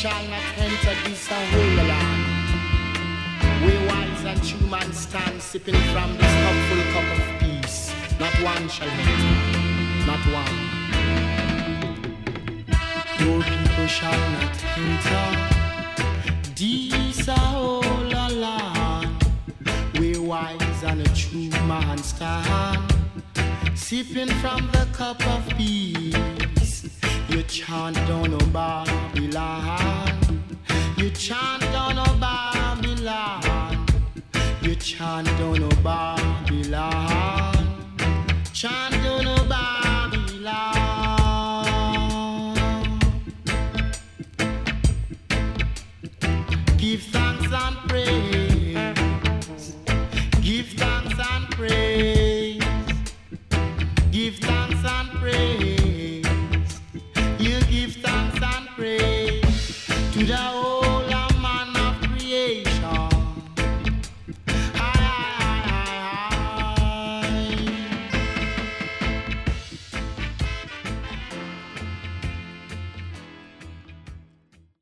shall not enter this holy land. We wise and true man stand, sipping from this cupful cup of peace. Not one shall enter, not one. Your people shall not enter this holy land. We wise and a true man stand, sipping from the cup of peace. You chant down on Babylon. You chant down on Babylon. You chant down on Babylon. Chant down on Babylon. Give thanks and praise. Give thanks and praise. Give thanks and praise. You give